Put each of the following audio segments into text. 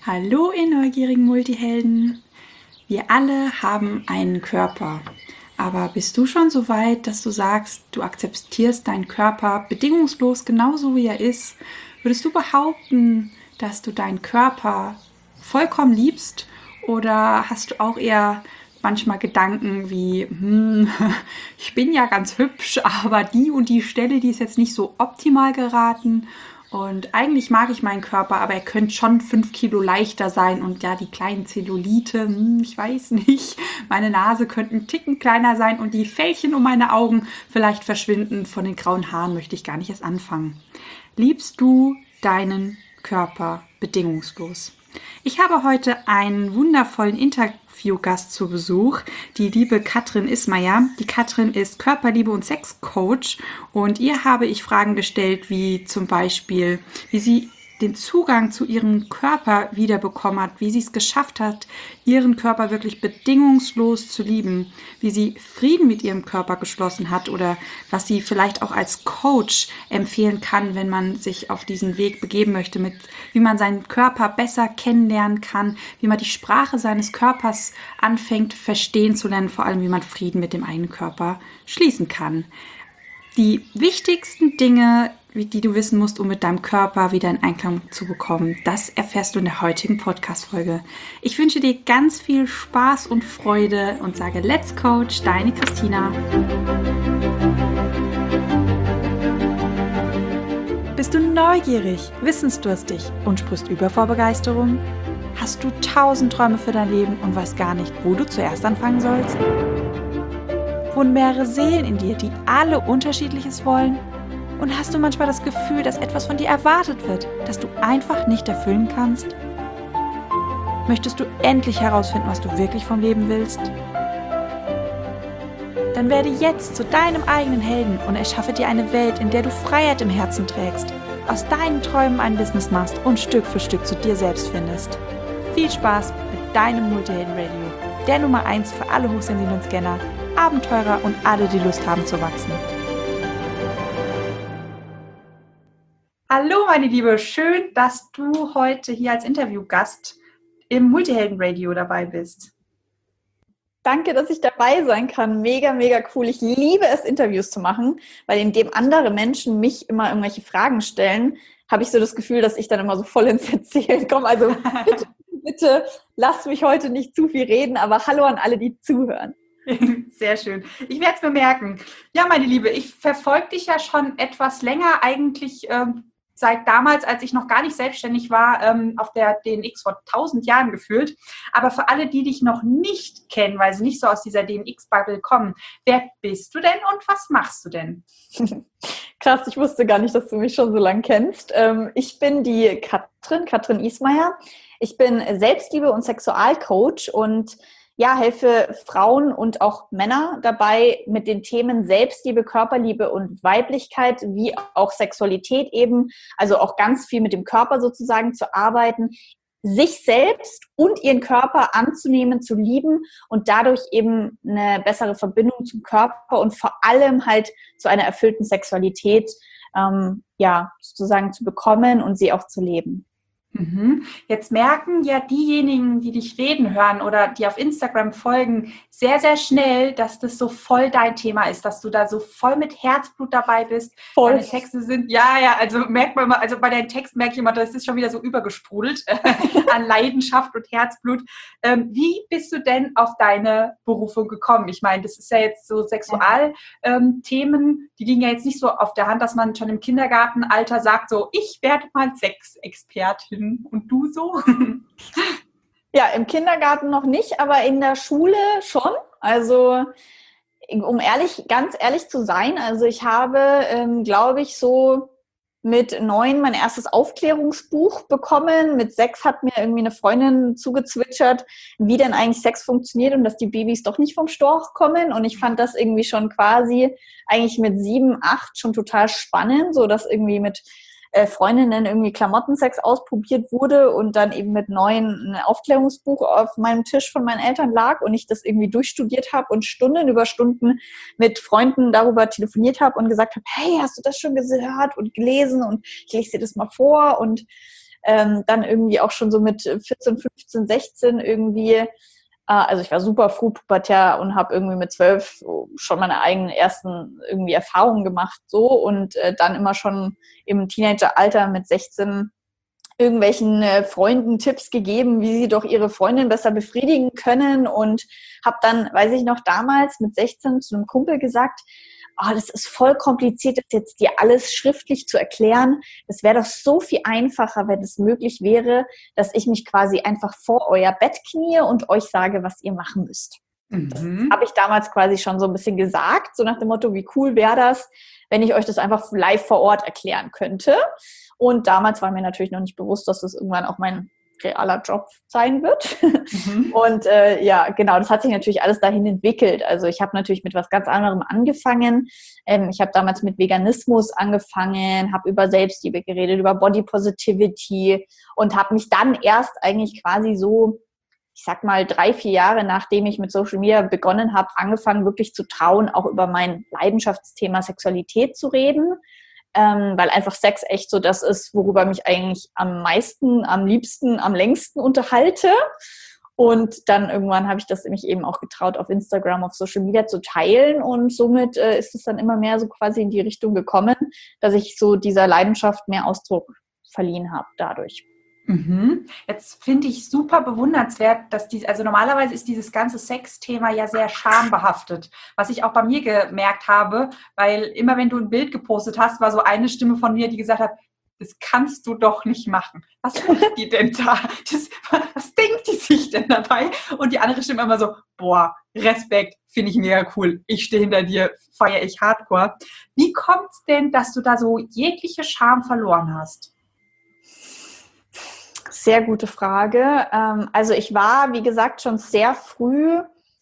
Hallo, ihr neugierigen Multihelden! Wir alle haben einen Körper. Aber bist du schon so weit, dass du sagst, du akzeptierst deinen Körper bedingungslos genauso wie er ist? Würdest du behaupten, dass du deinen Körper vollkommen liebst? Oder hast du auch eher manchmal Gedanken wie, ich bin ja ganz hübsch, aber die und die Stelle, die ist jetzt nicht so optimal geraten. Und eigentlich mag ich meinen Körper, aber er könnte schon 5 Kilo leichter sein. Und ja, die kleinen Zellulite, ich weiß nicht. Meine Nase könnte ein Ticken kleiner sein und die Fältchen um meine Augen vielleicht verschwinden. Von den grauen Haaren möchte ich gar nicht erst anfangen. Liebst du deinen Körper bedingungslos? Ich habe heute einen wundervollen Interviewgast zu Besuch, die liebe Katrin Ismayer. Die Katrin ist Körperliebe- und Sexcoach und ihr habe ich Fragen gestellt, wie zum Beispiel, wie sie den Zugang zu ihrem Körper wiederbekommen hat, wie sie es geschafft hat, ihren Körper wirklich bedingungslos zu lieben, wie sie Frieden mit ihrem Körper geschlossen hat oder was sie vielleicht auch als Coach empfehlen kann, wenn man sich auf diesen Weg begeben möchte, mit wie man seinen Körper besser kennenlernen kann, wie man die Sprache seines Körpers anfängt verstehen zu lernen, vor allem wie man Frieden mit dem eigenen Körper schließen kann. Die wichtigsten Dinge, die du wissen musst, um mit deinem Körper wieder in Einklang zu bekommen, das erfährst du in der heutigen Podcast-Folge. Ich wünsche dir ganz viel Spaß und Freude und sage Let's Coach, deine Christina. Bist du neugierig, wissensdurstig und sprichst über vor Begeisterung? Hast du 1000 Träume für dein Leben und weißt gar nicht, wo du zuerst anfangen sollst? Wohnen mehrere Seelen in dir, die alle Unterschiedliches wollen? Und hast du manchmal das Gefühl, dass etwas von dir erwartet wird, das du einfach nicht erfüllen kannst? Möchtest du endlich herausfinden, was du wirklich vom Leben willst? Dann werde jetzt zu deinem eigenen Helden und erschaffe dir eine Welt, in der du Freiheit im Herzen trägst, aus deinen Träumen ein Business machst und Stück für Stück zu dir selbst findest. Viel Spaß mit deinem Multihelden-Radio, der Nummer 1 für alle hochsensiblen Scanner, Abenteurer und alle, die Lust haben zu wachsen. Hallo meine Liebe, schön, dass du heute hier als Interviewgast im Multihelden-Radio dabei bist. Danke, dass ich dabei sein kann. Mega, mega cool. Ich liebe es, Interviews zu machen, weil indem andere Menschen mich immer irgendwelche Fragen stellen, habe ich so das Gefühl, dass ich dann immer so voll ins Erzählen komme. Also bitte, bitte, lass mich heute nicht zu viel reden, aber hallo an alle, die zuhören. Sehr schön. Ich werde es bemerken. Ja, meine Liebe, ich verfolge dich ja schon etwas länger, eigentlich seit damals, als ich noch gar nicht selbstständig war, auf der DNX vor 1000 Jahren gefühlt. Aber für alle, die dich noch nicht kennen, weil sie nicht so aus dieser DNX-Bubble kommen, wer bist du denn und was machst du denn? Krass, ich wusste gar nicht, dass du mich schon so lange kennst. Ich bin die Katrin Ismayer. Ich bin Selbstliebe- und Sexualcoach und ja, helfe Frauen und auch Männer dabei, mit den Themen Selbstliebe, Körperliebe und Weiblichkeit, wie auch Sexualität eben, also auch ganz viel mit dem Körper sozusagen zu arbeiten, sich selbst und ihren Körper anzunehmen, zu lieben und dadurch eben eine bessere Verbindung zum Körper und vor allem halt zu einer erfüllten Sexualität, sozusagen zu bekommen und sie auch zu leben. Jetzt merken ja diejenigen, die dich reden hören oder die auf Instagram folgen, sehr, sehr schnell, dass das so voll dein Thema ist, dass du da so voll mit Herzblut dabei bist. Voll. Deine Texte sind, also merkt man mal, also bei deinen Texten merke ich immer, das ist schon wieder so übergesprudelt an Leidenschaft und Herzblut. Wie bist du denn auf deine Berufung gekommen? Ich meine, das ist ja jetzt so Sexualthemen, die liegen ja jetzt nicht so auf der Hand, dass man schon im Kindergartenalter sagt, so, ich werde mal Sexexpertin. Und du so? Ja, im Kindergarten noch nicht, aber in der Schule schon. Also, um ganz ehrlich zu sein, also ich habe, glaube ich, so mit 9 mein erstes Aufklärungsbuch bekommen. Mit 6 hat mir irgendwie eine Freundin zugezwitschert, wie denn eigentlich Sex funktioniert und dass die Babys doch nicht vom Storch kommen. Und ich fand das irgendwie schon quasi eigentlich mit 7, 8 schon total spannend, so dass irgendwie mit Freundinnen irgendwie Klamottensex ausprobiert wurde und dann eben mit 9 ein Aufklärungsbuch auf meinem Tisch von meinen Eltern lag und ich das irgendwie durchstudiert habe und Stunden über Stunden mit Freunden darüber telefoniert habe und gesagt habe, hey, hast du das schon gehört und gelesen und ich lese dir das mal vor und dann irgendwie auch schon so mit 14, 15, 16 irgendwie, also ich war super früh pubertär und habe irgendwie mit 12 schon meine eigenen ersten irgendwie Erfahrungen gemacht so und dann immer schon im Teenageralter mit 16 irgendwelchen Freunden Tipps gegeben, wie sie doch ihre Freundin besser befriedigen können und habe dann, weiß ich noch, damals mit 16 zu einem Kumpel gesagt, oh, das ist voll kompliziert, das jetzt dir alles schriftlich zu erklären. Es wäre doch so viel einfacher, wenn es möglich wäre, dass ich mich quasi einfach vor euer Bett knie und euch sage, was ihr machen müsst. Das habe ich damals quasi schon so ein bisschen gesagt, so nach dem Motto, wie cool wäre das, wenn ich euch das einfach live vor Ort erklären könnte. Und damals war mir natürlich noch nicht bewusst, dass das irgendwann auch mein realer Job sein wird. Und ja, genau, das hat sich natürlich alles dahin entwickelt. Also ich habe natürlich mit was ganz anderem angefangen. Ich habe damals mit Veganismus angefangen, habe über Selbstliebe geredet, über Body Positivity und habe mich dann erst eigentlich quasi so, ich sag mal, 3, 4 Jahre, nachdem ich mit Social Media begonnen habe, angefangen wirklich zu trauen, auch über mein Leidenschaftsthema Sexualität zu reden. Weil einfach Sex echt so das ist, worüber mich eigentlich am meisten, am liebsten, am längsten unterhalte. Und dann irgendwann habe ich das mich eben auch getraut, auf Instagram, auf Social Media zu teilen. Und somit ist es dann immer mehr so quasi in die Richtung gekommen, dass ich so dieser Leidenschaft mehr Ausdruck verliehen habe dadurch. Jetzt finde ich super bewundernswert, dass also normalerweise ist dieses ganze Sexthema ja sehr schambehaftet, was ich auch bei mir gemerkt habe, weil immer wenn du ein Bild gepostet hast, war so eine Stimme von mir, die gesagt hat, das kannst du doch nicht machen. Was macht die denn da? Was denkt die sich denn dabei? Und die andere Stimme immer so, boah, Respekt, finde ich mega cool. Ich stehe hinter dir, feiere ich hardcore. Wie kommt es denn, dass du da so jegliche Scham verloren hast? Sehr gute Frage. Also ich war, wie gesagt, schon sehr früh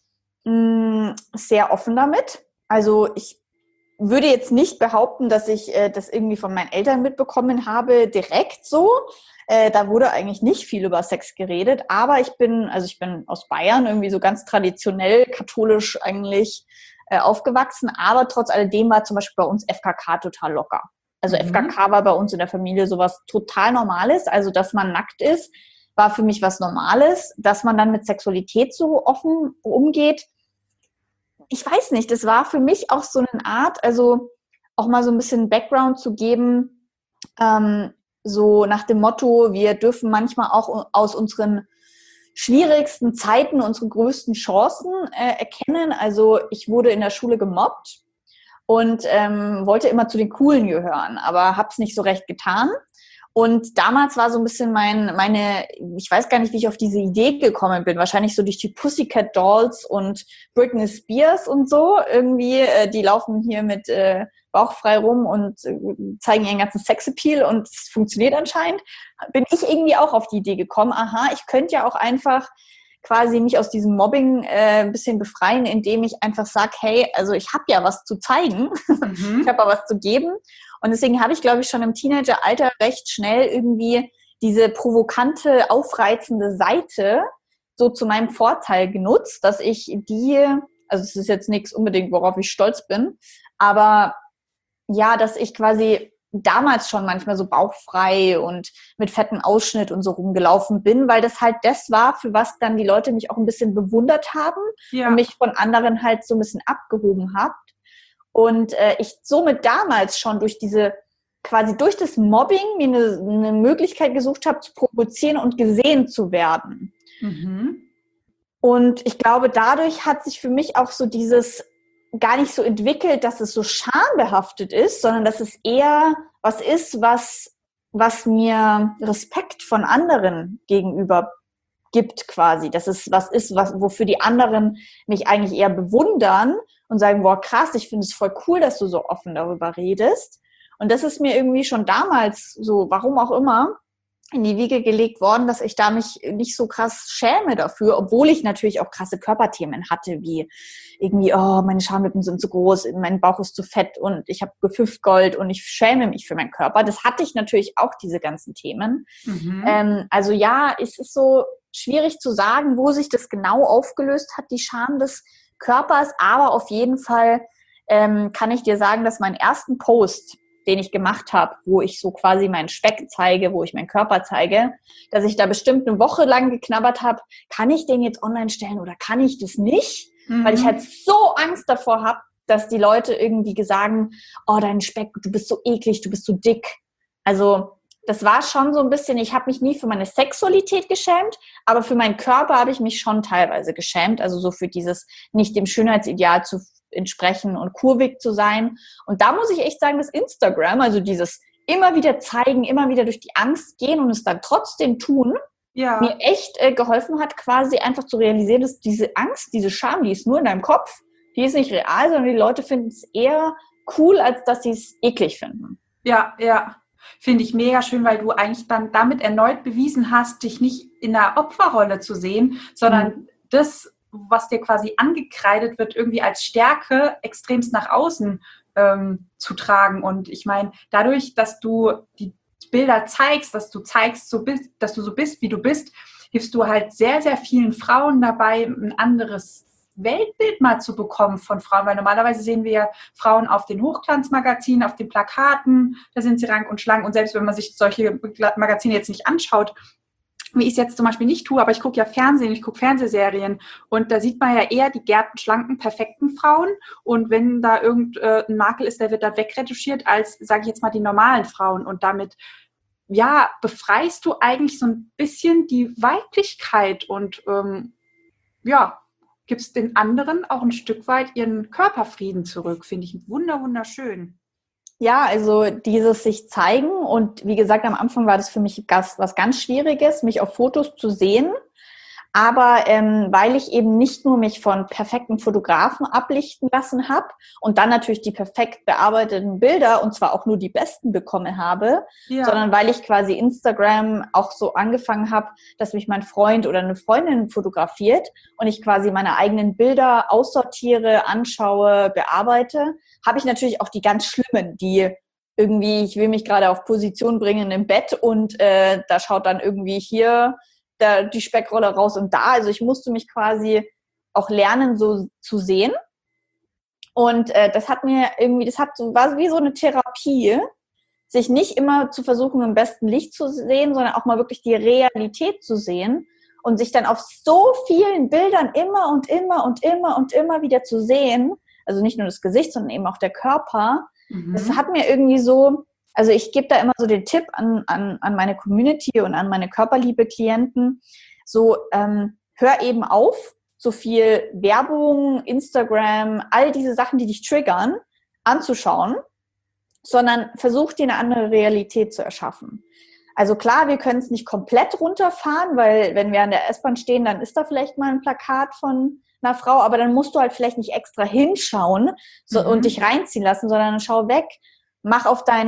sehr offen damit. Also ich würde jetzt nicht behaupten, dass ich das irgendwie von meinen Eltern mitbekommen habe, direkt so. Da wurde eigentlich nicht viel über Sex geredet, aber ich bin aus Bayern, irgendwie so ganz traditionell katholisch eigentlich aufgewachsen, aber trotz alledem war zum Beispiel bei uns FKK total locker. Also FKK war bei uns in der Familie sowas total Normales. Also, dass man nackt ist, war für mich was Normales. Dass man dann mit Sexualität so offen umgeht, ich weiß nicht, das war für mich auch so eine Art, also auch mal so ein bisschen Background zu geben, so nach dem Motto, wir dürfen manchmal auch aus unseren schwierigsten Zeiten unsere größten Chancen erkennen. Also ich wurde in der Schule gemobbt und wollte immer zu den Coolen gehören, aber habe es nicht so recht getan. Und damals war so ein bisschen ich weiß gar nicht, wie ich auf diese Idee gekommen bin, wahrscheinlich so durch die Pussycat Dolls und Britney Spears und so. Irgendwie, die laufen hier mit Bauch frei rum und zeigen ihren ganzen Sexappeal und es funktioniert anscheinend. Bin ich irgendwie auch auf die Idee gekommen, aha, ich könnte ja auch einfach quasi mich aus diesem Mobbing ein bisschen befreien, indem ich einfach sage, hey, also ich habe ja was zu zeigen, ich habe ja was zu geben. Und deswegen habe ich, glaube ich, schon im Teenageralter recht schnell irgendwie diese provokante, aufreizende Seite so zu meinem Vorteil genutzt, dass ich also es ist jetzt nichts unbedingt, worauf ich stolz bin, aber ja, dass ich quasi damals schon manchmal so bauchfrei und mit fetten Ausschnitt und so rumgelaufen bin, weil das halt das war, für was dann die Leute mich auch ein bisschen bewundert haben und mich von anderen halt so ein bisschen abgehoben haben. Und ich somit damals schon durch das Mobbing mir eine Möglichkeit gesucht habe, zu provozieren und gesehen zu werden. Und ich glaube, dadurch hat sich für mich auch so dieses gar nicht so entwickelt, dass es so schambehaftet ist, sondern dass es eher was ist, was mir Respekt von anderen gegenüber gibt quasi. Dass es was ist, wofür die anderen mich eigentlich eher bewundern und sagen, boah, krass, ich finde es voll cool, dass du so offen darüber redest. Und das ist mir irgendwie schon damals so, warum auch immer, in die Wiege gelegt worden, dass ich da mich nicht so krass schäme dafür, obwohl ich natürlich auch krasse Körperthemen hatte, wie irgendwie, oh, meine Schamlippen sind zu groß, mein Bauch ist zu fett und ich habe Gehüftgold und ich schäme mich für meinen Körper. Das hatte ich natürlich auch, diese ganzen Themen. Also ja, es ist so schwierig zu sagen, wo sich das genau aufgelöst hat, die Scham des Körpers, aber auf jeden Fall kann ich dir sagen, dass meinen ersten Post den ich gemacht habe, wo ich so quasi meinen Speck zeige, wo ich meinen Körper zeige, dass ich da bestimmt eine Woche lang geknabbert habe, kann ich den jetzt online stellen oder kann ich das nicht? Weil ich halt so Angst davor habe, dass die Leute irgendwie sagen, oh, dein Speck, du bist so eklig, du bist so dick. Also das war schon so ein bisschen, ich habe mich nie für meine Sexualität geschämt, aber für meinen Körper habe ich mich schon teilweise geschämt. Also so für dieses nicht dem Schönheitsideal zu entsprechen und kurvig zu sein. Und da muss ich echt sagen, dass Instagram, also dieses immer wieder zeigen, immer wieder durch die Angst gehen und es dann trotzdem tun, mir echt geholfen hat, quasi einfach zu realisieren, dass diese Angst, diese Scham, die ist nur in deinem Kopf, die ist nicht real, sondern die Leute finden es eher cool, als dass sie es eklig finden. Ja, ja. Finde ich mega schön, weil du eigentlich dann damit erneut bewiesen hast, dich nicht in der Opferrolle zu sehen, sondern das, was dir quasi angekreidet wird, irgendwie als Stärke extremst nach außen zu tragen. Und ich meine, dadurch, dass du die Bilder zeigst, dass du zeigst, dass du so bist, wie du bist, hilfst du halt sehr, sehr vielen Frauen dabei, ein anderes Weltbild mal zu bekommen von Frauen, weil normalerweise sehen wir ja Frauen auf den Hochglanzmagazinen, auf den Plakaten, da sind sie rank und schlank und selbst wenn man sich solche Magazine jetzt nicht anschaut, wie ich es jetzt zum Beispiel nicht tue, aber ich gucke ja Fernsehen, ich gucke Fernsehserien und da sieht man ja eher die gärten, schlanken, perfekten Frauen und wenn da irgendein Makel ist, der wird dann wegretuschiert als, sage ich jetzt mal, die normalen Frauen und damit ja, befreist du eigentlich so ein bisschen die Weiblichkeit und ja, gibst den anderen auch ein Stück weit ihren Körperfrieden zurück. Finde ich wunderschön. Ja, also dieses sich zeigen und wie gesagt, am Anfang war das für mich was ganz Schwieriges, mich auf Fotos zu sehen. Aber weil ich eben nicht nur mich von perfekten Fotografen ablichten lassen habe und dann natürlich die perfekt bearbeiteten Bilder und zwar auch nur die besten bekommen habe, sondern weil ich quasi Instagram auch so angefangen habe, dass mich mein Freund oder eine Freundin fotografiert und ich quasi meine eigenen Bilder aussortiere, anschaue, bearbeite, habe ich natürlich auch die ganz schlimmen, die irgendwie, ich will mich gerade auf Position bringen im Bett und da schaut dann irgendwie hier die Speckrolle raus und da. Also ich musste mich quasi auch lernen, so zu sehen. Und das hat mir irgendwie, war wie so eine Therapie, sich nicht immer zu versuchen, im besten Licht zu sehen, sondern auch mal wirklich die Realität zu sehen und sich dann auf so vielen Bildern immer und immer und immer und immer wieder zu sehen. Also nicht nur das Gesicht, sondern eben auch der Körper. Das hat mir irgendwie so, also ich gebe da immer so den Tipp an meine Community und an meine Körperliebe-Klienten, so hör eben auf, so viel Werbung, Instagram, all diese Sachen, die dich triggern, anzuschauen, sondern versuch dir eine andere Realität zu erschaffen. Also klar, wir können es nicht komplett runterfahren, weil wenn wir an der S-Bahn stehen, dann ist da vielleicht mal ein Plakat von einer Frau, aber dann musst du halt vielleicht nicht extra hinschauen und dich reinziehen lassen, sondern schau weg. Mach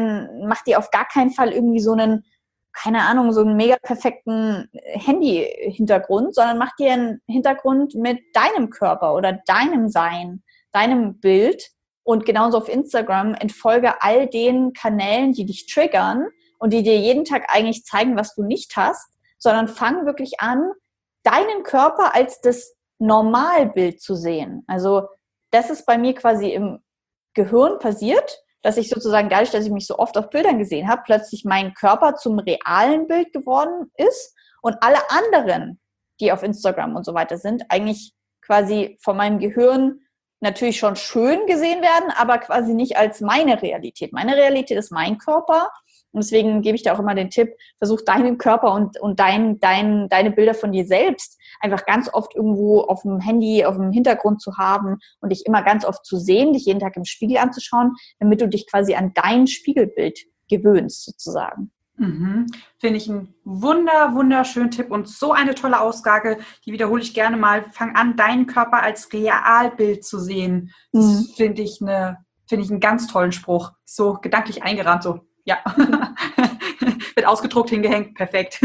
dir auf gar keinen Fall irgendwie so einen, keine Ahnung, so einen mega perfekten Handy-Hintergrund, sondern mach dir einen Hintergrund mit deinem Körper oder deinem Sein, deinem Bild und genauso auf Instagram entfolge all den Kanälen, die dich triggern und die dir jeden Tag eigentlich zeigen, was du nicht hast, sondern fang wirklich an, deinen Körper als das Normalbild zu sehen. Also das ist bei mir quasi im Gehirn passiert, dass ich sozusagen dadurch, dass ich mich so oft auf Bildern gesehen habe, plötzlich mein Körper zum realen Bild geworden ist und alle anderen, die auf Instagram und so weiter sind, eigentlich quasi von meinem Gehirn natürlich schon schön gesehen werden, aber quasi nicht als meine Realität. Meine Realität ist mein Körper und deswegen gebe ich dir auch immer den Tipp, versuch deinen Körper und deine Bilder von dir selbst einfach ganz oft irgendwo auf dem Handy, auf dem Hintergrund zu haben und dich immer ganz oft zu sehen, dich jeden Tag im Spiegel anzuschauen, damit du dich quasi an dein Spiegelbild gewöhnst sozusagen. Finde ich einen wunderschönen Tipp und so eine tolle Aussage, die wiederhole ich gerne mal. Fang an, deinen Körper als Realbild zu sehen. Das finde ich einen ganz tollen Spruch. So gedanklich eingerahmt, so, ja. Wird ausgedruckt, hingehängt, perfekt.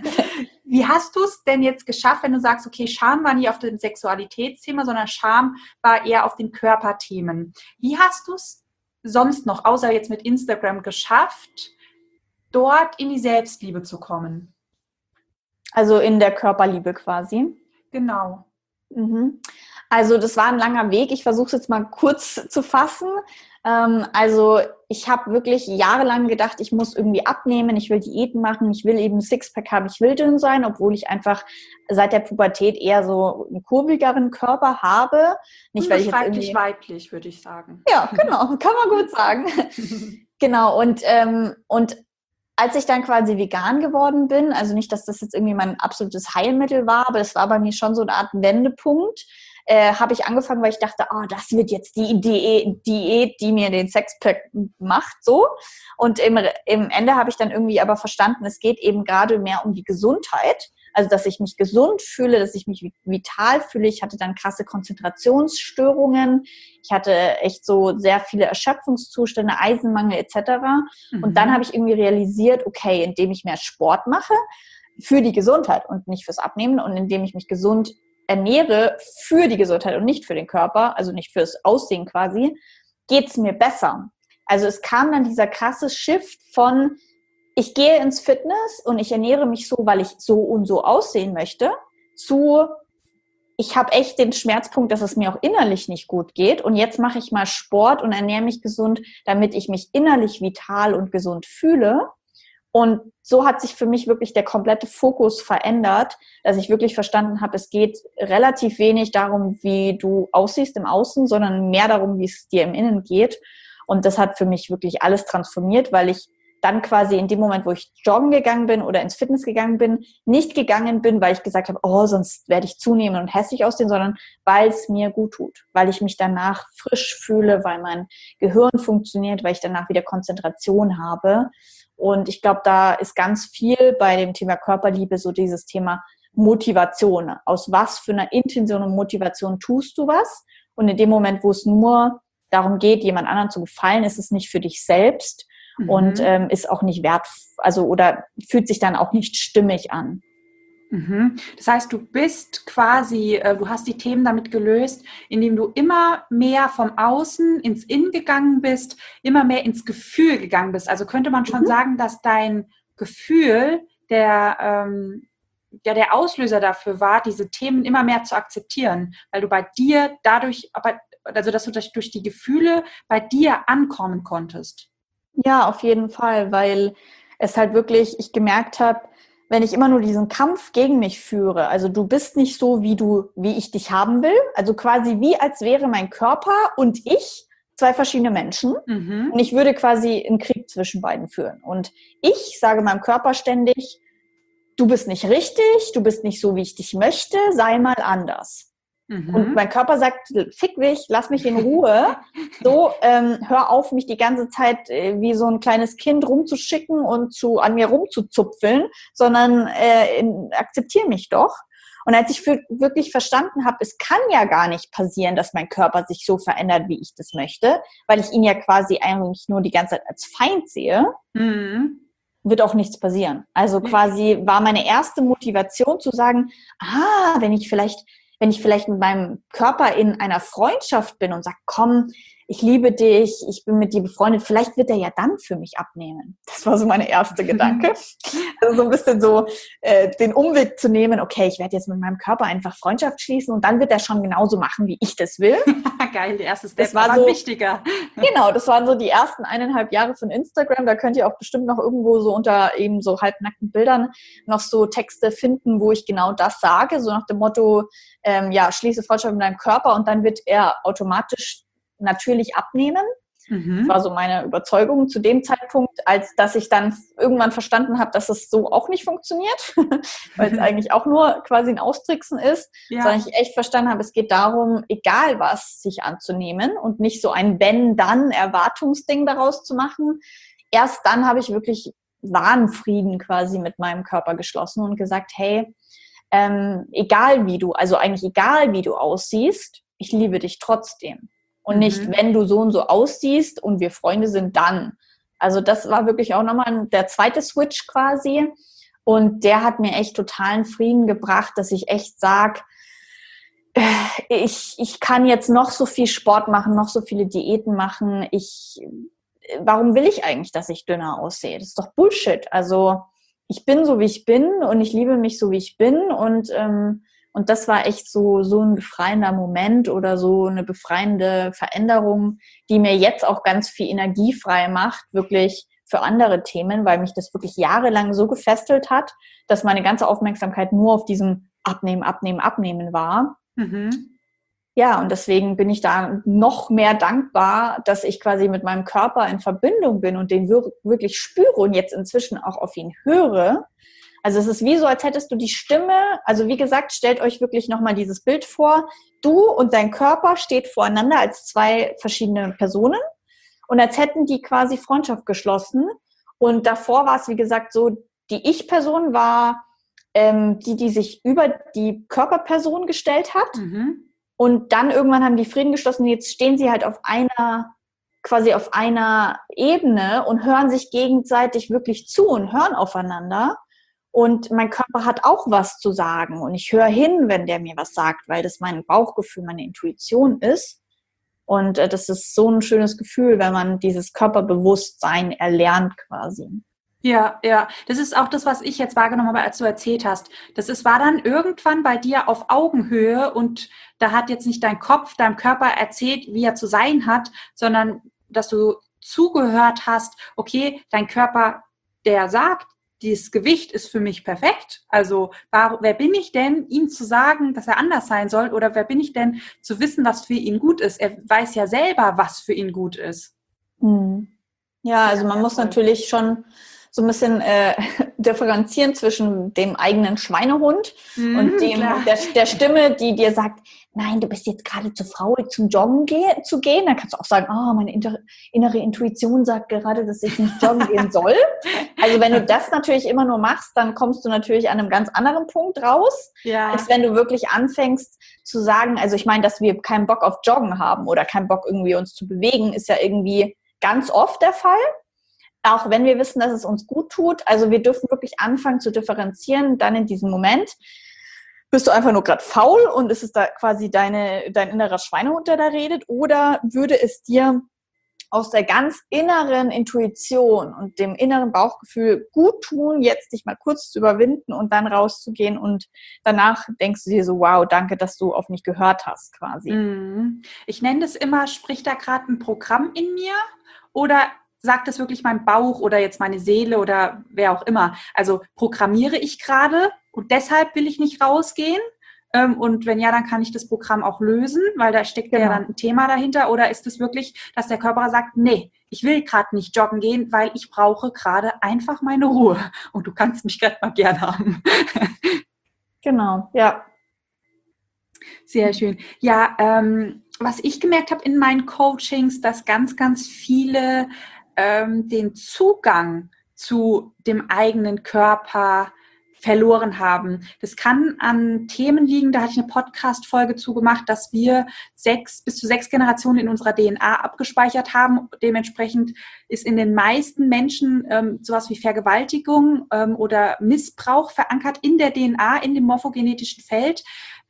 Wie hast du es denn jetzt geschafft, wenn du sagst, okay, Scham war nie auf dem Sexualitätsthema, sondern Scham war eher auf den Körperthemen. Wie hast du es sonst noch, außer jetzt mit Instagram, geschafft, dort in die Selbstliebe zu kommen? Also in der Körperliebe quasi. Genau. Also das war ein langer Weg. Ich versuche es jetzt mal kurz zu fassen. Also ich habe wirklich jahrelang gedacht, ich muss irgendwie abnehmen, ich will Diäten machen, ich will eben Sixpack haben, ich will dünn sein, obwohl ich einfach seit der Pubertät eher so einen kurvigeren Körper habe. Nicht, weil ich jetzt Unbeschreiblich weiblich, würde ich sagen. Ja, genau, kann man gut sagen. Genau, und als ich dann quasi vegan geworden bin, also nicht, dass das jetzt irgendwie mein absolutes Heilmittel war, aber es war bei mir schon so eine Art Wendepunkt, habe ich angefangen, weil ich dachte, oh, das wird jetzt die Diät, die mir den Sexpack macht, so. Und im Ende habe ich dann irgendwie aber verstanden, es geht eben gerade mehr um die Gesundheit. Also, dass ich mich gesund fühle, dass ich mich vital fühle. Ich hatte dann krasse Konzentrationsstörungen. Ich hatte echt so sehr viele Erschöpfungszustände, Eisenmangel etc. Und dann habe ich irgendwie realisiert, okay, indem ich mehr Sport mache für die Gesundheit und nicht fürs Abnehmen und indem ich mich gesund ernähre für die Gesundheit und nicht für den Körper, also nicht fürs Aussehen quasi, geht's mir besser. Also es kam dann dieser krasse Shift von, ich gehe ins Fitness und ich ernähre mich so, weil ich so und so aussehen möchte, zu, ich habe echt den Schmerzpunkt, dass es mir auch innerlich nicht gut geht und jetzt mache ich mal Sport und ernähre mich gesund, damit ich mich innerlich vital und gesund fühle. Und so hat sich für mich wirklich der komplette Fokus verändert, dass ich wirklich verstanden habe, es geht relativ wenig darum, wie du aussiehst im Außen, sondern mehr darum, wie es dir im Innen geht. Und das hat für mich wirklich alles transformiert, weil ich dann quasi in dem Moment, wo ich joggen gegangen bin oder ins Fitness gegangen bin, nicht gegangen bin, weil ich gesagt habe, oh, sonst werde ich zunehmen und hässlich aussehen, sondern weil es mir gut tut, weil ich mich danach frisch fühle, weil mein Gehirn funktioniert, weil ich danach wieder Konzentration habe. Und ich glaube, da ist ganz viel bei dem Thema Körperliebe so dieses Thema Motivation. Aus was für einer Intention und Motivation tust du was? Und in dem Moment, wo es nur darum geht, jemand anderen zu gefallen, ist es nicht für dich selbst und ist auch nicht also oder fühlt sich dann auch nicht stimmig an. Das heißt, du bist quasi, du hast die Themen damit gelöst, indem du immer mehr vom Außen ins Innen gegangen bist, immer mehr ins Gefühl gegangen bist. Also könnte man schon sagen, dass dein Gefühl der Auslöser dafür war, diese Themen immer mehr zu akzeptieren, weil du bei dir dadurch, also dass du durch die Gefühle bei dir ankommen konntest. Ja, auf jeden Fall, weil es halt wirklich, ich gemerkt habe, wenn ich immer nur diesen Kampf gegen mich führe, also du bist nicht so, wie ich dich haben will, also quasi wie als wäre mein Körper und ich zwei verschiedene Menschen und ich würde quasi einen Krieg zwischen beiden führen. Und ich sage meinem Körper ständig, du bist nicht richtig, du bist nicht so, wie ich dich möchte, sei mal anders. Und mein Körper sagt, fick dich, lass mich in Ruhe. So, hör auf, mich die ganze Zeit wie so ein kleines Kind rumzuschicken und an mir rumzuzupfeln, sondern akzeptiere mich doch. Und als ich wirklich verstanden habe, es kann ja gar nicht passieren, dass mein Körper sich so verändert, wie ich das möchte, weil ich ihn ja quasi eigentlich nur die ganze Zeit als Feind sehe, wird auch nichts passieren. Also quasi war meine erste Motivation zu sagen, wenn ich vielleicht mit meinem Körper in einer Freundschaft bin und sage, komm, ich liebe dich, ich bin mit dir befreundet, vielleicht wird er ja dann für mich abnehmen. Das war so meine erste Gedanke. Also so ein bisschen so den Umweg zu nehmen, okay, ich werde jetzt mit meinem Körper einfach Freundschaft schließen und dann wird er schon genauso machen, wie ich das will. Geil, der erste Step, das war so wichtiger. Genau, das waren so die ersten 1,5 Jahre von Instagram. Da könnt ihr auch bestimmt noch irgendwo so unter eben so halbnackten Bildern noch so Texte finden, wo ich genau das sage, so nach dem Motto, schließe Freundschaft mit deinem Körper und dann wird er automatisch natürlich abnehmen. Das war so meine Überzeugung zu dem Zeitpunkt, als dass ich dann irgendwann verstanden habe, dass es so auch nicht funktioniert, weil es eigentlich auch nur quasi ein Austricksen ist, sondern ich echt verstanden habe, es geht darum, egal was, sich anzunehmen und nicht so ein Wenn-Dann-Erwartungsding daraus zu machen. Erst dann habe ich wirklich wahren Frieden quasi mit meinem Körper geschlossen und gesagt, hey, egal wie du aussiehst, ich liebe dich trotzdem. Und nicht, wenn du so und so aussiehst und wir Freunde sind, dann. Also das war wirklich auch nochmal der zweite Switch quasi. Und der hat mir echt totalen Frieden gebracht, dass ich echt sage, ich kann jetzt noch so viel Sport machen, noch so viele Diäten machen. Warum will ich eigentlich, dass ich dünner aussehe? Das ist doch Bullshit. Also ich bin so, wie ich bin und ich liebe mich so, wie ich bin und Und das war echt so ein befreiender Moment oder so eine befreiende Veränderung, die mir jetzt auch ganz viel Energie frei macht, wirklich für andere Themen, weil mich das wirklich jahrelang so gefesselt hat, dass meine ganze Aufmerksamkeit nur auf diesem Abnehmen, Abnehmen, Abnehmen war. Mhm. Ja, und deswegen bin ich da noch mehr dankbar, dass ich quasi mit meinem Körper in Verbindung bin und den wirklich spüre und jetzt inzwischen auch auf ihn höre. Also es ist wie so, als hättest du die Stimme, also wie gesagt, stellt euch wirklich nochmal dieses Bild vor. Du und dein Körper steht voreinander als zwei verschiedene Personen und als hätten die quasi Freundschaft geschlossen. Und davor war es, wie gesagt, so, die Ich-Person war die sich über die Körperperson gestellt hat. Mhm. Und dann irgendwann haben die Frieden geschlossen. Jetzt stehen sie halt quasi auf einer Ebene und hören sich gegenseitig wirklich zu und hören aufeinander. Und mein Körper hat auch was zu sagen. Und ich höre hin, wenn der mir was sagt, weil das mein Bauchgefühl, meine Intuition ist. Und das ist so ein schönes Gefühl, wenn man dieses Körperbewusstsein erlernt quasi. Ja, ja, das ist auch das, was ich jetzt wahrgenommen habe, als du erzählt hast. War dann irgendwann bei dir auf Augenhöhe und da hat jetzt nicht dein Kopf deinem Körper erzählt, wie er zu sein hat, sondern dass du zugehört hast, okay, dein Körper, der sagt, dieses Gewicht ist für mich perfekt. Also wer bin ich denn, ihm zu sagen, dass er anders sein soll? Oder wer bin ich denn, zu wissen, was für ihn gut ist? Er weiß ja selber, was für ihn gut ist. Ja, also man muss natürlich schon so ein bisschen differenzieren zwischen dem eigenen Schweinehund und der Stimme, die dir sagt, nein, du bist jetzt gerade zu faul, zum Joggen zu gehen. Dann kannst du auch sagen, meine innere Intuition sagt gerade, dass ich nicht joggen gehen soll. Also wenn du das natürlich immer nur machst, dann kommst du natürlich an einem ganz anderen Punkt raus, als wenn du wirklich anfängst zu sagen, also ich meine, dass wir keinen Bock auf Joggen haben oder keinen Bock irgendwie uns zu bewegen, ist ja irgendwie ganz oft der Fall. Auch wenn wir wissen, dass es uns gut tut. Also wir dürfen wirklich anfangen zu differenzieren. Dann in diesem Moment bist du einfach nur gerade faul und ist es da quasi dein innerer Schweinehund, der da redet? Oder würde es dir aus der ganz inneren Intuition und dem inneren Bauchgefühl gut tun, jetzt dich mal kurz zu überwinden und dann rauszugehen und danach denkst du dir so, wow, danke, dass du auf mich gehört hast quasi. Ich nenne das immer, spricht da gerade ein Programm in mir oder sagt das wirklich mein Bauch oder jetzt meine Seele oder wer auch immer? Also programmiere ich gerade und deshalb will ich nicht rausgehen? Und wenn ja, dann kann ich das Programm auch lösen, weil da steckt ja dann ein Thema dahinter. Oder ist es wirklich, dass der Körper sagt, nee, ich will gerade nicht joggen gehen, weil ich brauche gerade einfach meine Ruhe. Und du kannst mich gerade mal gern haben. Genau, ja. Sehr schön. Ja, was ich gemerkt habe in meinen Coachings, dass ganz, ganz viele den Zugang zu dem eigenen Körper verloren haben. Das kann an Themen liegen, da hatte ich eine Podcast-Folge zugemacht, dass wir bis zu 6 Generationen in unserer DNA abgespeichert haben. Dementsprechend ist in den meisten Menschen sowas wie Vergewaltigung oder Missbrauch verankert in der DNA, in dem morphogenetischen Feld.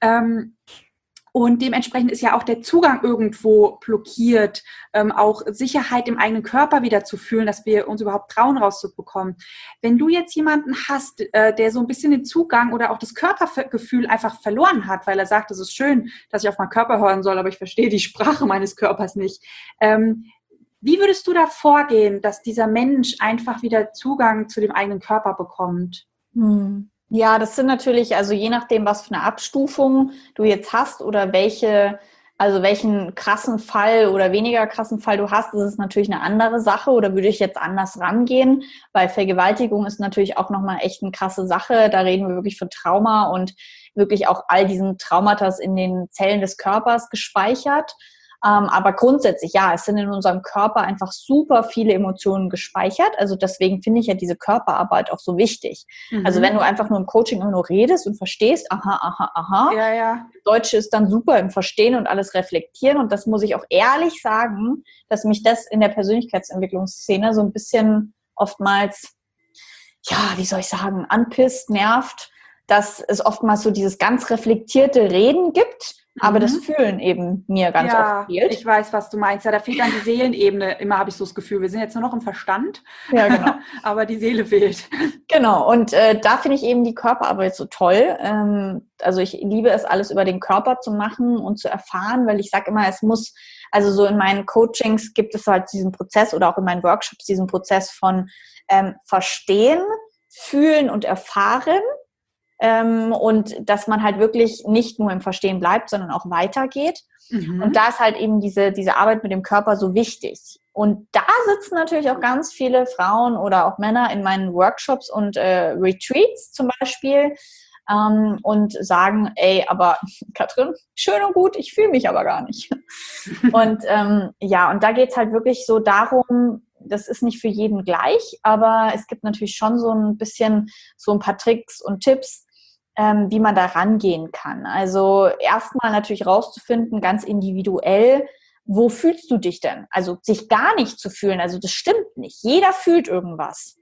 Und dementsprechend ist ja auch der Zugang irgendwo blockiert, auch Sicherheit im eigenen Körper wieder zu fühlen, dass wir uns überhaupt trauen, rauszubekommen. Wenn du jetzt jemanden hast, der so ein bisschen den Zugang oder auch das Körpergefühl einfach verloren hat, weil er sagt, es ist schön, dass ich auf meinen Körper hören soll, aber ich verstehe die Sprache meines Körpers nicht. Wie würdest du da vorgehen, dass dieser Mensch einfach wieder Zugang zu dem eigenen Körper bekommt? Ja, das sind natürlich, also je nachdem, was für eine Abstufung du jetzt hast oder welchen krassen Fall oder weniger krassen Fall du hast, ist es natürlich eine andere Sache oder würde ich jetzt anders rangehen, weil Vergewaltigung ist natürlich auch nochmal echt eine krasse Sache. Da reden wir wirklich von Trauma und wirklich auch all diesen Traumata in den Zellen des Körpers gespeichert. Aber grundsätzlich, ja, es sind in unserem Körper einfach super viele Emotionen gespeichert. Also deswegen finde ich ja diese Körperarbeit auch so wichtig. Also wenn du einfach nur im Coaching immer nur redest und verstehst, aha. Ja. Deutsche ist dann super im Verstehen und alles reflektieren. Und das muss ich auch ehrlich sagen, dass mich das in der Persönlichkeitsentwicklungsszene so ein bisschen oftmals, ja, wie soll ich sagen, anpisst, nervt, dass es oftmals so dieses ganz reflektierte Reden gibt aber das Fühlen eben mir ganz oft Ja, fehlt. ich weiß, was du meinst. Ja, da fehlt dann die Seelenebene. Immer habe ich so das Gefühl, wir sind jetzt nur noch im Verstand, Ja, genau. aber die Seele fehlt. Genau, und da finde ich eben die Körperarbeit so toll. Also ich liebe es, alles über den Körper zu machen und zu erfahren, weil ich sage immer, es muss, also so in meinen Coachings gibt es halt diesen Prozess oder auch in meinen Workshops diesen Prozess von Verstehen, Fühlen und Erfahren. Und dass man halt wirklich nicht nur im Verstehen bleibt, sondern auch weitergeht. Und da ist halt eben diese Arbeit mit dem Körper so wichtig. Und da sitzen natürlich auch ganz viele Frauen oder auch Männer in meinen Workshops und Retreats zum Beispiel und sagen, ey, aber Katrin, schön und gut, ich fühle mich aber gar nicht. Und und da geht's halt wirklich so darum, das ist nicht für jeden gleich, aber es gibt natürlich schon so ein bisschen so ein paar Tricks und Tipps, wie man da rangehen kann. Also erstmal natürlich rauszufinden, ganz individuell, wo fühlst du dich denn? Also sich gar nicht zu fühlen, also das stimmt nicht. Jeder fühlt irgendwas.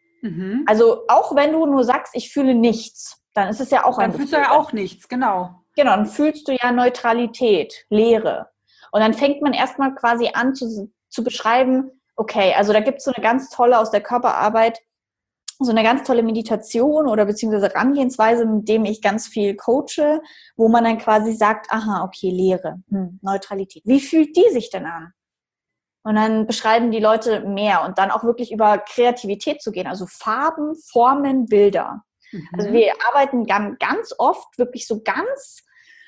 Also auch wenn du nur sagst, ich fühle nichts, dann ist es ja auch ein Dann fühlst Gefühl. du ja auch nichts, genau. Genau, dann fühlst du ja Neutralität, Leere. Und dann fängt man erstmal quasi an zu beschreiben, okay, also da gibt es so eine ganz tolle aus der Körperarbeit, so eine ganz tolle Meditation oder beziehungsweise Herangehensweise, mit dem ich ganz viel coache, wo man dann quasi sagt, aha, okay, Leere, Neutralität. Wie fühlt die sich denn an? Und dann beschreiben die Leute mehr und dann auch wirklich über Kreativität zu gehen, also Farben, Formen, Bilder. Also wir arbeiten ganz oft wirklich so ganz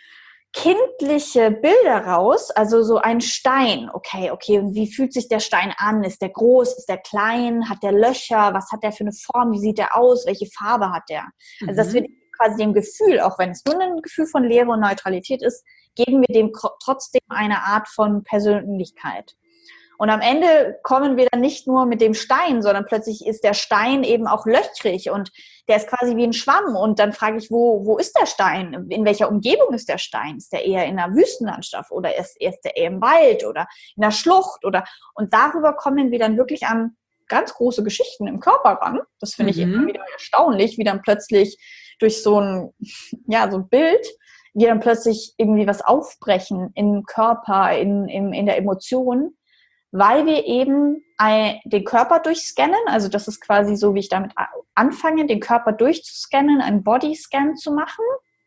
kindliche Bilder raus, also so ein Stein. Okay, und wie fühlt sich der Stein an? Ist der groß? Ist der klein? Hat der Löcher? Was hat der für eine Form? Wie sieht der aus? Welche Farbe hat der? Also dass wir quasi dem Gefühl, auch wenn es nur ein Gefühl von Leere und Neutralität ist, geben wir dem trotzdem eine Art von Persönlichkeit. Und am Ende kommen wir dann nicht nur mit dem Stein, sondern plötzlich ist der Stein eben auch löchrig und der ist quasi wie ein Schwamm. Und dann frage ich, wo ist der Stein? In welcher Umgebung ist der Stein? Ist der eher in einer Wüstenlandschaft oder ist der eher im Wald oder in der Schlucht? Und darüber kommen wir dann wirklich an ganz große Geschichten im Körper ran. Das finde ich immer wieder erstaunlich, wie dann plötzlich durch so ein Bild, wir dann plötzlich irgendwie was aufbrechen im Körper, in der Emotion, weil wir eben den Körper durchscannen, also das ist quasi so, wie ich damit anfange, den Körper durchzuscannen, einen Bodyscan zu machen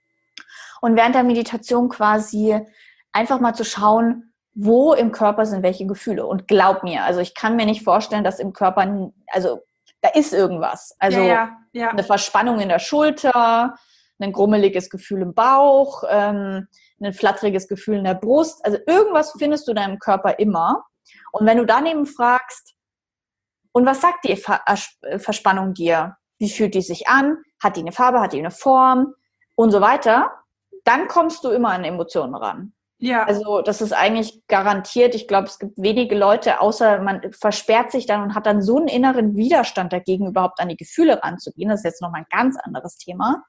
und während der Meditation quasi einfach mal zu schauen, wo im Körper sind welche Gefühle. Und glaub mir, also ich kann mir nicht vorstellen, dass im Körper, also da ist irgendwas. Also eine Verspannung in der Schulter, ein grummeliges Gefühl im Bauch, ein flatteriges Gefühl in der Brust. Also irgendwas findest du da im Körper immer. Und wenn du dann eben fragst, und was sagt die Verspannung dir? Wie fühlt die sich an? Hat die eine Farbe? Hat die eine Form? Und so weiter. Dann kommst du immer an Emotionen ran. Ja. Also das ist eigentlich garantiert. Ich glaube, es gibt wenige Leute, außer man versperrt sich dann und hat dann so einen inneren Widerstand dagegen, überhaupt an die Gefühle ranzugehen. Das ist jetzt nochmal ein ganz anderes Thema.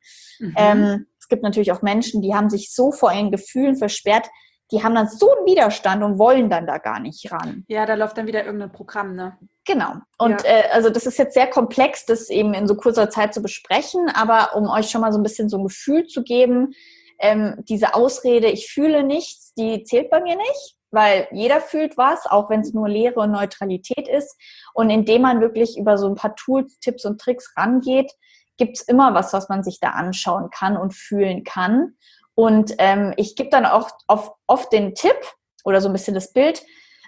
Es gibt natürlich auch Menschen, die haben sich so vor ihren Gefühlen versperrt, die haben dann so einen Widerstand und wollen dann da gar nicht ran. Ja, da läuft dann wieder irgendein Programm, ne? Genau. Und also das ist jetzt sehr komplex, das eben in so kurzer Zeit zu besprechen, aber um euch schon mal so ein bisschen so ein Gefühl zu geben, diese Ausrede, ich fühle nichts, die zählt bei mir nicht, weil jeder fühlt was, auch wenn es nur Leere und Neutralität ist. Und indem man wirklich über so ein paar Tools, Tipps und Tricks rangeht, gibt es immer was man sich da anschauen kann und fühlen kann. Und ich gebe dann auch oft den Tipp oder so ein bisschen das Bild,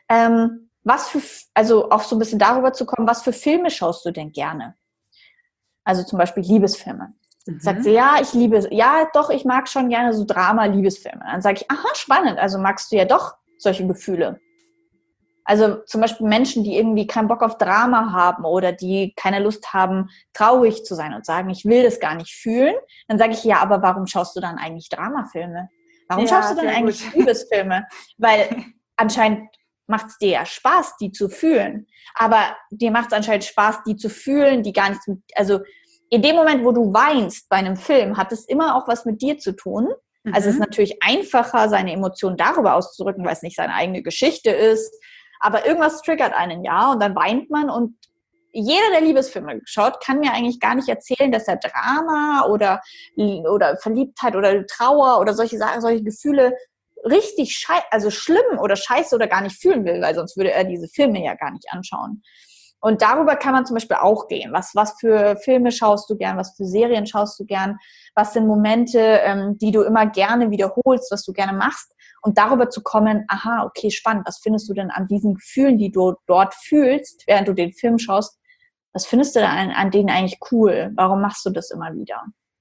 also auch so ein bisschen darüber zu kommen, was für Filme schaust du denn gerne? Also zum Beispiel Liebesfilme. Sagt sie, ich mag schon gerne so Drama-Liebesfilme. Dann sage ich, aha, spannend, also magst du ja doch solche Gefühle. Also zum Beispiel Menschen, die irgendwie keinen Bock auf Drama haben oder die keine Lust haben, traurig zu sein und sagen, ich will das gar nicht fühlen. Dann sage ich, ja, aber warum schaust du dann eigentlich Dramafilme? Warum schaust du dann eigentlich Liebesfilme? Weil anscheinend macht es dir ja Spaß, die zu fühlen. Aber dir macht es anscheinend Spaß, die zu fühlen, die gar nichts also in dem Moment, wo du weinst bei einem Film, hat es immer auch was mit dir zu tun. Also es ist natürlich einfacher, seine Emotionen darüber auszudrücken, weil es nicht seine eigene Geschichte ist. Aber irgendwas triggert einen, ja, und dann weint man. Und jeder, der Liebesfilme schaut, kann mir eigentlich gar nicht erzählen, dass er Drama oder Verliebtheit oder Trauer oder solche Sachen, solche Gefühle richtig also schlimm oder scheiße oder gar nicht fühlen will, weil sonst würde er diese Filme ja gar nicht anschauen. Und darüber kann man zum Beispiel auch gehen. Was für Filme schaust du gern? Was für Serien schaust du gern? Was sind Momente, die du immer gerne wiederholst, was du gerne machst? Und darüber zu kommen, aha, okay, spannend. Was findest du denn an diesen Gefühlen, die du dort fühlst, während du den Film schaust? Was findest du denn an denen eigentlich cool? Warum machst du das immer wieder?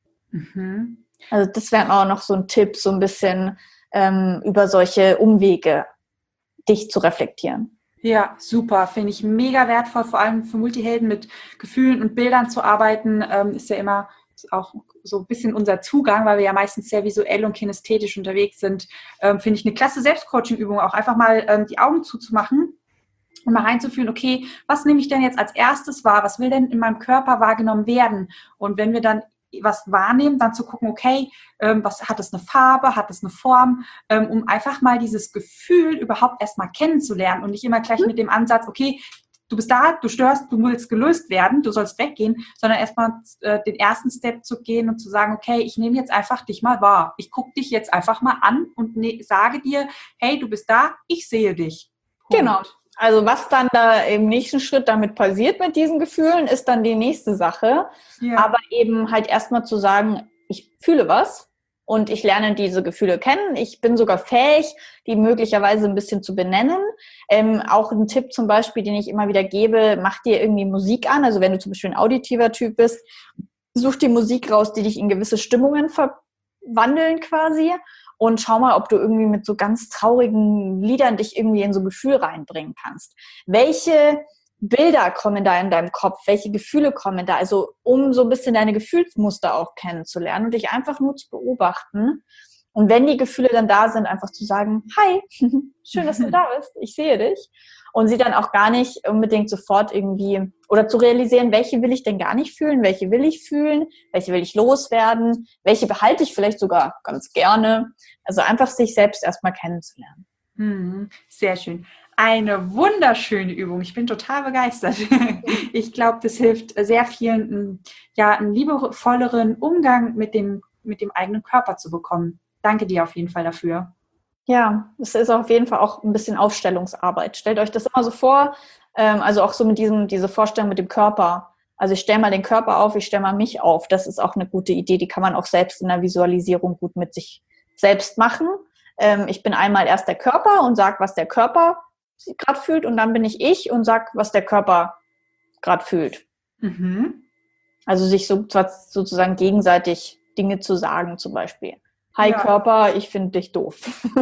Mhm. Also das wäre auch noch so ein Tipp, so ein bisschen über solche Umwege dich zu reflektieren. Ja, super. Finde ich mega wertvoll, vor allem für Multihelden mit Gefühlen und Bildern zu arbeiten, ist ja immer auch so ein bisschen unser Zugang, weil wir ja meistens sehr visuell und kinästhetisch unterwegs sind. Finde ich eine klasse Selbstcoaching-Übung, auch einfach mal die Augen zuzumachen und mal reinzufühlen, okay, was nehme ich denn jetzt als erstes wahr? Was will denn in meinem Körper wahrgenommen werden? Und wenn wir dann was wahrnehmen, dann zu gucken, okay, was hat es eine Farbe, hat es eine Form, um einfach mal dieses Gefühl überhaupt erstmal kennenzulernen und nicht immer gleich mit dem Ansatz, okay, du bist da, du störst, du willst gelöst werden, du sollst weggehen, sondern erstmal den ersten Step zu gehen und zu sagen, okay, ich nehme jetzt einfach dich mal wahr. Ich gucke dich jetzt einfach mal an und sage dir, hey, du bist da, ich sehe dich. Punkt. Genau. Also was dann da im nächsten Schritt damit passiert mit diesen Gefühlen, ist dann die nächste Sache. Ja. Aber eben halt erstmal zu sagen, ich fühle was und ich lerne diese Gefühle kennen. Ich bin sogar fähig, die möglicherweise ein bisschen zu benennen. Auch ein Tipp zum Beispiel, den ich immer wieder gebe, mach dir irgendwie Musik an. Also wenn du zum Beispiel ein auditiver Typ bist, such dir Musik raus, die dich in gewisse Stimmungen verwandeln quasi. Und schau mal, ob du irgendwie mit so ganz traurigen Liedern dich irgendwie in so ein Gefühl reinbringen kannst. Welche Bilder kommen da in deinem Kopf? Welche Gefühle kommen da? Also um so ein bisschen deine Gefühlsmuster auch kennenzulernen und dich einfach nur zu beobachten. Und wenn die Gefühle dann da sind, einfach zu sagen, hi, schön, dass du da bist, ich sehe dich. Und sie dann auch gar nicht unbedingt sofort irgendwie, oder zu realisieren, welche will ich denn gar nicht fühlen, welche will ich fühlen, welche will ich loswerden, welche behalte ich vielleicht sogar ganz gerne. Also einfach sich selbst erstmal kennenzulernen. Sehr schön. Eine wunderschöne Übung. Ich bin total begeistert. Ich glaube, das hilft sehr vielen, ja, einen liebevolleren Umgang mit dem eigenen Körper zu bekommen. Danke dir auf jeden Fall dafür. Ja, es ist auf jeden Fall auch ein bisschen Aufstellungsarbeit. Stellt euch das immer so vor, also auch so mit diese Vorstellung mit dem Körper. Also ich stelle mal den Körper auf, ich stelle mal mich auf. Das ist auch eine gute Idee, die kann man auch selbst in der Visualisierung gut mit sich selbst machen. Ich bin einmal erst der Körper und sage, was der Körper gerade fühlt und dann bin ich und sage, was der Körper gerade fühlt. Mhm. Also sich sozusagen gegenseitig Dinge zu sagen zum Beispiel. Hi ja. Körper, ich finde dich doof.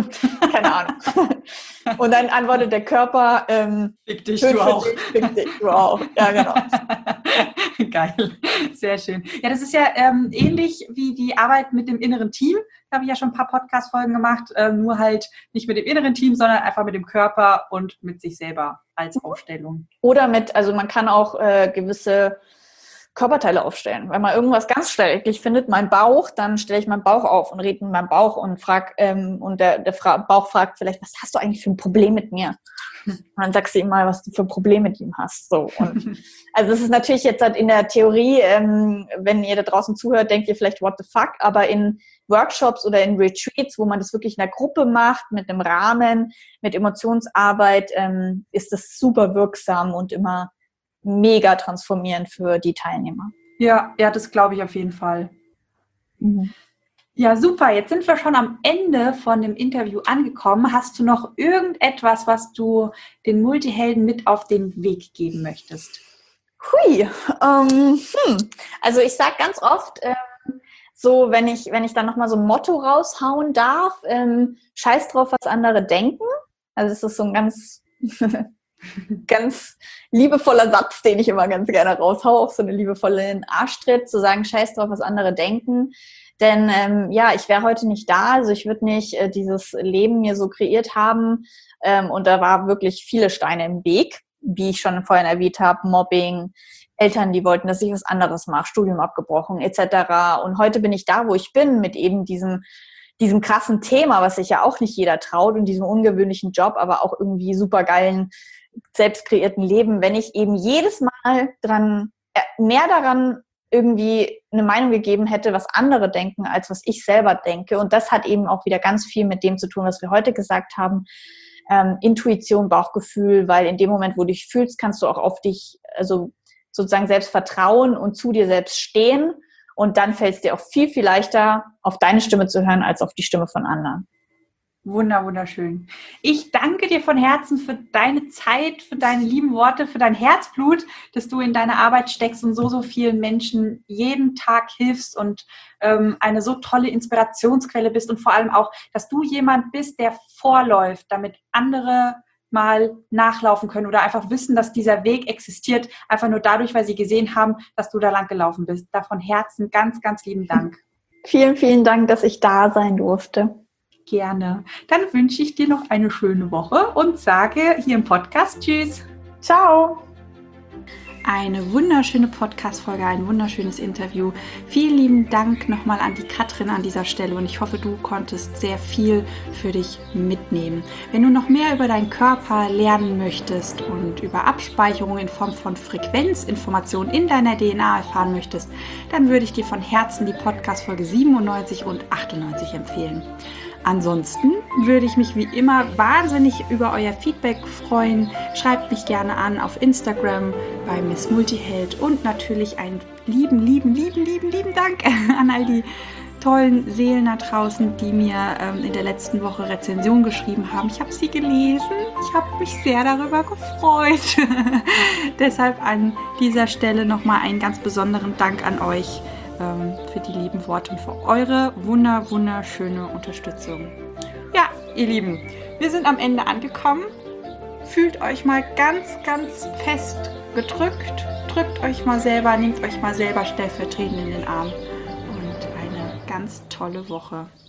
Keine Ahnung. Und dann antwortet der Körper, fick dich, du auch. Fick dich, du auch. Ja, genau. Geil, sehr schön. Ja, das ist ja ähnlich wie die Arbeit mit dem inneren Team. Da habe ich ja schon ein paar Podcast-Folgen gemacht, nur halt nicht mit dem inneren Team, sondern einfach mit dem Körper und mit sich selber als Aufstellung. Oder also man kann auch gewisse Körperteile aufstellen. Wenn man irgendwas ganz schrecklich findet, mein Bauch, dann stelle ich meinen Bauch auf und rede mit meinem Bauch und frage, und der Bauch fragt vielleicht, was hast du eigentlich für ein Problem mit mir? Und dann sagst du ihm mal, was du für ein Problem mit ihm hast. So. Und also das ist natürlich jetzt halt in der Theorie, wenn ihr da draußen zuhört, denkt ihr vielleicht, what the fuck? Aber in Workshops oder in Retreats, wo man das wirklich in der Gruppe macht, mit einem Rahmen, mit Emotionsarbeit, ist das super wirksam und immer mega transformierend für die Teilnehmer. Ja, das glaube ich auf jeden Fall. Mhm. Ja, super. Jetzt sind wir schon am Ende von dem Interview angekommen. Hast du noch irgendetwas, was du den Multihelden mit auf den Weg geben möchtest? Hui. Also ich sage ganz oft, so wenn ich dann nochmal so ein Motto raushauen darf, scheiß drauf, was andere denken. Also es ist so ein ganz liebevoller Satz, den ich immer ganz gerne raushaue, auch so eine liebevolle Arschtritt, zu sagen, scheiß drauf, was andere denken. Denn ich wäre heute nicht da, also ich würde nicht dieses Leben mir so kreiert haben und da war wirklich viele Steine im Weg, wie ich schon vorhin erwähnt habe, Mobbing, Eltern, die wollten, dass ich was anderes mache, Studium abgebrochen etc. Und heute bin ich da, wo ich bin, mit eben diesem krassen Thema, was sich ja auch nicht jeder traut und diesem ungewöhnlichen Job, aber auch irgendwie supergeilen selbst kreierten Leben, wenn ich eben jedes Mal mehr daran irgendwie eine Meinung gegeben hätte, was andere denken, als was ich selber denke. Und das hat eben auch wieder ganz viel mit dem zu tun, was wir heute gesagt haben. Intuition, Bauchgefühl, weil in dem Moment, wo du dich fühlst, kannst du auch auf dich, also sozusagen selbst vertrauen und zu dir selbst stehen. Und dann fällt es dir auch viel, viel leichter, auf deine Stimme zu hören, als auf die Stimme von anderen. Wunderschön. Ich danke dir von Herzen für deine Zeit, für deine lieben Worte, für dein Herzblut, dass du in deine Arbeit steckst und so vielen Menschen jeden Tag hilfst und eine so tolle Inspirationsquelle bist und vor allem auch, dass du jemand bist, der vorläuft, damit andere mal nachlaufen können oder einfach wissen, dass dieser Weg existiert, einfach nur dadurch, weil sie gesehen haben, dass du da lang gelaufen bist. Da von Herzen ganz, ganz lieben Dank. Vielen, vielen Dank, dass ich da sein durfte. Gerne. Dann wünsche ich dir noch eine schöne Woche und sage hier im Podcast Tschüss. Ciao. Eine wunderschöne Podcast-Folge, ein wunderschönes Interview. Vielen lieben Dank nochmal an die Katrin an dieser Stelle und ich hoffe, du konntest sehr viel für dich mitnehmen. Wenn du noch mehr über deinen Körper lernen möchtest und über Abspeicherung in Form von Frequenzinformationen in deiner DNA erfahren möchtest, dann würde ich dir von Herzen die Podcast-Folge 97 und 98 empfehlen. Ansonsten würde ich mich wie immer wahnsinnig über euer Feedback freuen. Schreibt mich gerne an auf Instagram bei Miss Multiheld und natürlich einen lieben Dank an all die tollen Seelen da draußen, die mir in der letzten Woche Rezension geschrieben haben. Ich habe sie gelesen. Ich habe mich sehr darüber gefreut. Deshalb an dieser Stelle nochmal einen ganz besonderen Dank an euch für die lieben Worte und für eure wunderschöne Unterstützung. Ja, ihr Lieben, wir sind am Ende angekommen. Fühlt euch mal ganz fest gedrückt. Drückt euch mal selber, nehmt euch mal selber stellvertretend in den Arm. Und eine ganz tolle Woche.